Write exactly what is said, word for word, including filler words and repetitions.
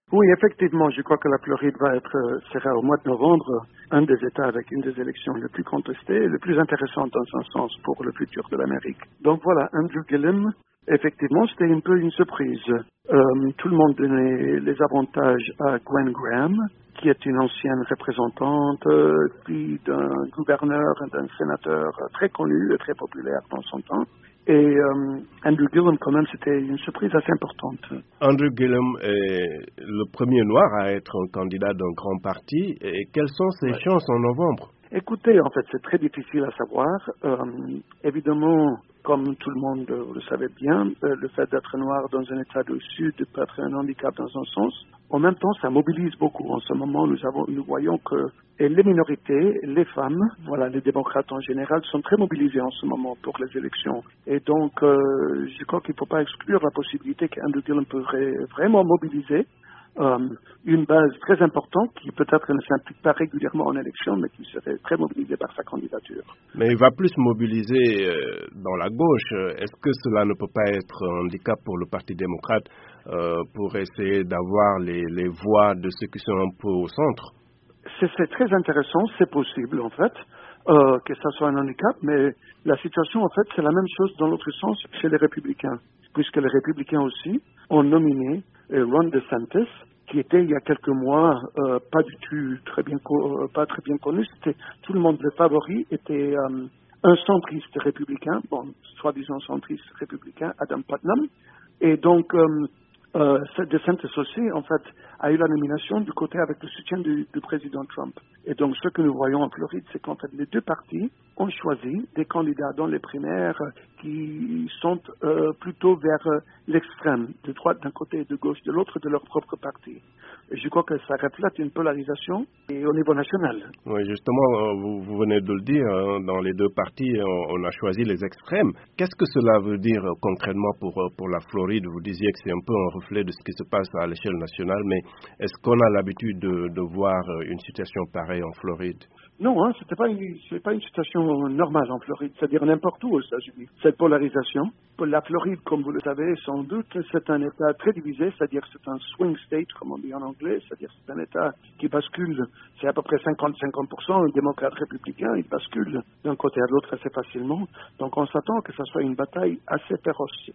Oui, effectivement, je crois que la Floride va être, euh, sera au mois de novembre un des États avec une des élections les plus contestées et les plus intéressantes dans un sens pour le futur de l'Amérique. Donc voilà, Andrew Gillum, effectivement, c'était un peu une surprise. Euh, tout le monde donnait les avantages à Gwen Graham, qui est une ancienne représentante, euh, fille d'un gouverneur et d'un sénateur euh, très connu et très populaire dans son temps. Et euh, Andrew Gillum, quand même, c'était une surprise assez importante. Andrew Gillum est le premier noir à être un candidat d'un grand parti. Et quelles sont ses Ouais. chances en novembre? Écoutez, en fait, c'est très difficile à savoir. Euh, évidemment, comme tout le monde euh, le savait bien, euh, le fait d'être noir dans un État du Sud peut être un handicap dans un sens. En même temps, ça mobilise beaucoup. En ce moment, nous, avons, nous voyons que et les minorités, les femmes, voilà, les démocrates en général, sont très mobilisés en ce moment pour les élections. Et donc, euh, je crois qu'il ne faut pas exclure la possibilité qu'Andrew Gillum pourrait vraiment mobiliser Euh, une base très importante qui peut-être ne s'implique pas régulièrement en élection, mais qui serait très mobilisée par sa candidature. Mais il va plus mobiliser euh, dans la gauche. Est-ce que cela ne peut pas être un handicap pour le Parti démocrate euh, pour essayer d'avoir les, les voix de ceux qui sont un peu au centre? C'est, c'est très intéressant, c'est possible en fait, euh, que ça soit un handicap, mais la situation en fait c'est la même chose dans l'autre sens chez les républicains, puisque les républicains aussi ont nominé euh, Ron DeSantis, qui était il y a quelques mois euh, pas du tout très bien co- euh, pas très bien connu. C'était tout le monde le favori était euh, un centriste républicain, bon soi-disant centriste républicain, Adam Putnam, et donc euh, euh, DeSantis aussi en fait a eu la nomination du côté avec le soutien du, du président Trump. Et donc ce que nous voyons en Floride, c'est qu'en fait les deux partis ont choisi des candidats dans les primaires qui sont euh, plutôt vers euh, l'extrême, de droite d'un côté et de gauche de l'autre de leur propre parti. Et je crois que ça reflète une polarisation et au niveau national. Oui, justement, euh, vous, vous venez de le dire, hein, dans les deux partis, on, on a choisi les extrêmes. Qu'est-ce que cela veut dire euh, concrètement pour, euh, pour la Floride? Vous disiez que c'est un peu un reflet de ce qui se passe à l'échelle nationale, mais est-ce qu'on a l'habitude de, de voir euh, une situation pareille en Floride? Non, hein, c'était pas une, c'est pas une situation normale en Floride, c'est-à-dire n'importe où aux États-Unis. Cette polarisation, pour la Floride, comme vous le savez, sans doute, c'est un État très divisé, c'est-à-dire c'est un swing state, comme on dit en anglais, c'est-à-dire c'est un État qui bascule, c'est à peu près cinquante à cinquante pour cent, un démocrate républicain, il bascule d'un côté à l'autre assez facilement. Donc on s'attend que ça soit une bataille assez féroce.